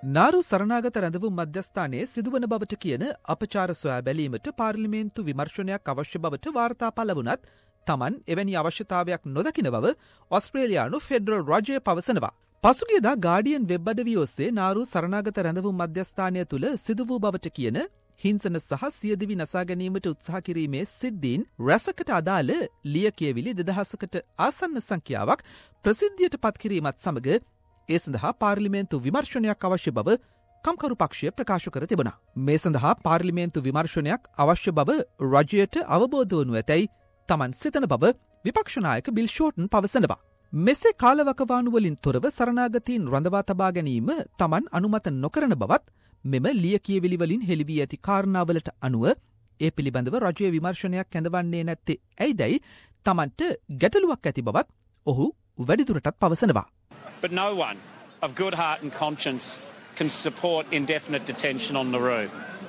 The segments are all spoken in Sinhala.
නාරු සරණාගත රැඳවුම් මධ්‍යස්ථානයේ සිදුවන බවට කියන අපචාර සොයා බැලීමට පාර්ලිමේන්තු විමර්ශනයක් අවශ්‍ය බවට වාර්තා පළ වුණත් තමන් එවැනි අවශ්‍යතාවයක් නොදකින බව ඔස්ට්‍රේලියානු ෆෙඩරල් රජය පවසනවා. පසුගියදා ගාඩියන් වෙබ් අඩවිය ඔස්සේ නාරු සරණාගත රැඳවුම් මධ්‍යස්ථානය තුළ සිදු වූ බවට කියන හිංසන සහ සියදිවි නසා ගැනීමට උත්සාහ කිරීමේ සිද්ධීන් රැසකට අදාළ ලියකියවිලි 2000කට ආසන්න සංඛ්‍යාවක් ප්‍රසිද්ධියට පත් කිරීමත් සමග ඒ සඳහා පාර්ලිමේන්තු විමර්ශනයක් අවශ්‍ය බව කම්කරු පක්ෂය ප්‍රකාශ කර තිබුණා. මේ සඳහා පාර්ලිමේන්තු විමර්ශනයක් අවශ්‍ය බව රජයට අවබෝධ වනු ඇතැයි තමන් සිතන බව විපක්ෂ නායක බිල් ෂෝටන් පවසනවා. මෙසේ කාලවකවානු වලින් තොරව සරණාගතීන් රඳවා තබා ගැනීම තමන් අනුමත නොකරන බවත් මෙම ලියකියවිලි වලින් හෙළි වී ඇති කාරණාවලට අනුව ඒ පිළිබඳව රජයේ විමර්ශනයක් ඇඳවන්නේ නැත්තේ ඇයිදයි තමන්ට ගැටලුවක් ඇති බවත් ඔහු වැඩිදුරටත් පවසනවා. But no one of good heart and conscience can support indefinite detention on Nauru.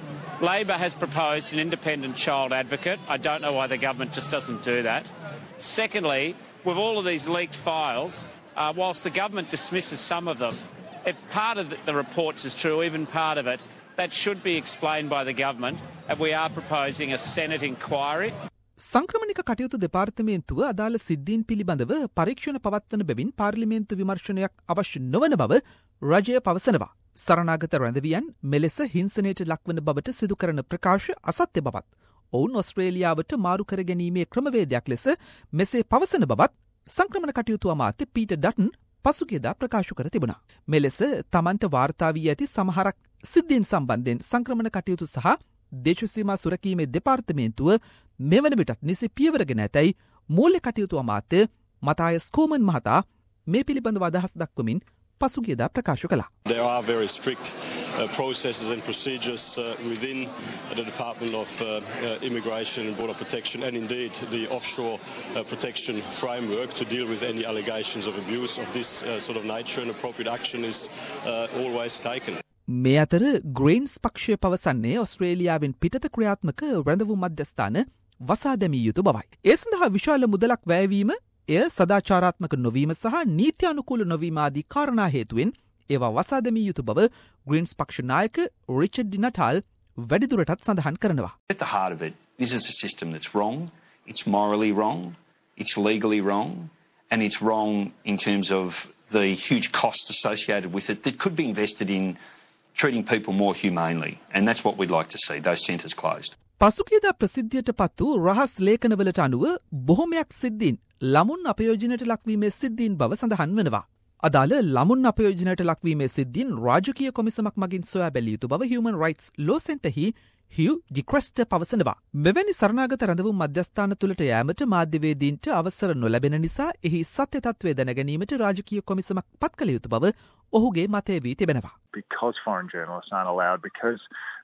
Labor has proposed an independent child advocate. I don't know why the government just doesn't do that. Secondly, with all of these leaked files, whilst the government dismisses some of them, if part of the reports is true, even part of it, that should be explained by the government, and we are proposing a Senate inquiry. සංක්‍රමණික කටයුතු දෙපාර්තමේන්තුව අදාළ සිද්ධීන් පිළිබඳව පරීක්ෂණ පවත්වන බැවින් පාර්ලිමේන්තු විමර්ශනයක් අවශ්‍ය නොවන බව රජය පවසනවා. සරණාගත රැඳවියන් මෙලෙස හිංසනයට ලක්වන බවට සිදු කරන ප්‍රකාශ අසත්‍ය බවත් ඔවුන් ඔස්ට්‍රේලියාවට මාරු කර ගැනීමේ ක්‍රමවේදයක් ලෙස මෙසේ පවසන බවත් සංක්‍රමණ කටයුතු අමාත්‍ය පීටර් ඩටන් පසුගියදා ප්‍රකාශ කර තිබුණා. මෙලෙස තමන්ට වාර්තා වී ඇති සමහරක් සිද්ධීන් සම්බන්ධයෙන් සංක්‍රමණ කටයුතු සහ දේශසීමා සුරකීමේ දෙපාර්තමේන්තුව මෙවන විටත් නිසි පියවරගෙන ඇතැයි මූල්‍ය කටයුතු අමාත්‍ය මතායස් කෝමන් මහතා මේ පිළිබඳව අදහස් දක්වමින් පසුගියදා ප්‍රකාශ කළා. There are very strict processes and procedures within the Department of Immigration and Border Protection and indeed the offshore protection framework to deal with any allegations of abuse of this sort of nature, and appropriate action is always taken. මේ අතර ග්‍රේන්ස් පක්ෂය පවසන්නේ ඔස්ට්‍රේලියාවෙන් පිටත ක්‍රියාත්මක රැඳවුම් මධ්‍යස්ථාන වසා දැමිය යුතු බවයි. ඒ සඳහා විශාල මුදලක් වැයවීම, එය සදාචාරාත්මක නොවීම සහ නීත්‍යානුකූල නොවීම ආදී කාරණා හේතුවෙන් ඒවා වසා දැමිය යුතු බව ග්‍රීන්ස් පක්ෂ නායක රිචඩ් ඩි නටාල් වැඩිදුරටත් සඳහන් කරනවා. At the heart of it, this is a system that's wrong, it's morally wrong, it's legally wrong, and it's wrong in terms of the huge costs associated with it that could be invested in treating people more humanely, and that's what we'd like to see, those centres closed. පසුගියදා ප්‍රසිද්ධියට පත් වූ රහස් ලේඛනවලට අනුව බොහොමයක් සිද්ධීන් ළමුන් අපයෝජනයට ලක්වීමේ සිද්ධීන් බව සඳහන් වෙනවා. අදාළ ළමුන් අපයෝජනයට ලක්වීමේ සිද්ධීන් රාජකීය කොමිසමක් මගින් සොයා බැලිය යුතු බව Human Rights Law Centreහි හියු ඩික්‍රස්ට පවසනවා. මෙවැනි සරණාගත රැඳවුම් මධ්‍යස්ථාන තුළට යෑමට මාධ්‍යවේදීන්ට අවසර නොලැබෙන නිසා එහි සත්‍ය තත්ත්වය දැනගැනීමට රාජකීය කොමිසමක් පත් කළ යුතු බව ඔහුගේ මතය වී තිබෙනවා. Because foreign journalists aren't allowed, because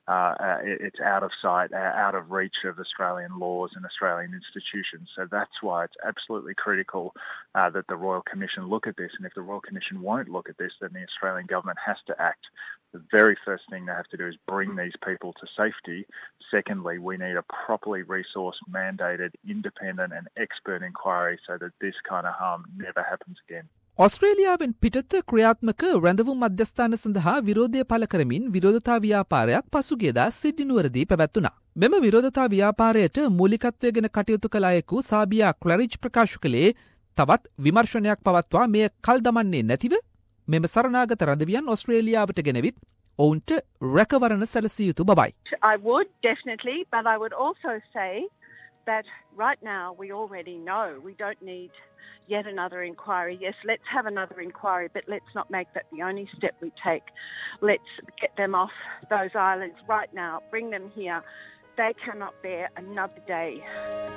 it's out of sight, out of reach of Australian laws and Australian institutions. So that's why it's absolutely critical that the Royal Commission look at this. And if the Royal Commission won't look at this, then the Australian government has to act. The very first thing they have to do is bring these people to safety. Secondly, we need a properly resourced, mandated, independent and expert inquiry so that this kind of harm never happens again. ඔස්ට්‍රේලියාවෙන් පිටත ක්‍රියාත්මක රැඳවුම් මධ්‍යස්ථාන සඳහා විරෝධය පළ කරමින් විරෝධතා ව්‍යාපාරයක් පසුගියදා සිඩ්නි නුවරදී පැවැත්වුණා. මෙම විරෝධතා ව්‍යාපාරයට මූලිකත්වයගෙන කටයුතු කළ අයෙකු සාබියා ක්ලරිජ් ප්‍රකාශ කළේ තවත් විමර්ශනයක් පවත්වා මෙය කල් දමන්නේ නැතිව මෙම සරණාගත රැඳවියන් ඔස්ට්‍රේලියාවට ගෙනවිත් ඔවුන්ට රැකවරණ සැලසිය යුතු බවයි. I would definitely, but I would also say that right now we already know we don't need yet another inquiry. Yes, let's have another inquiry, but let's not make that the only step we take. Let's get them off those islands right now, bring them here. They cannot bear another day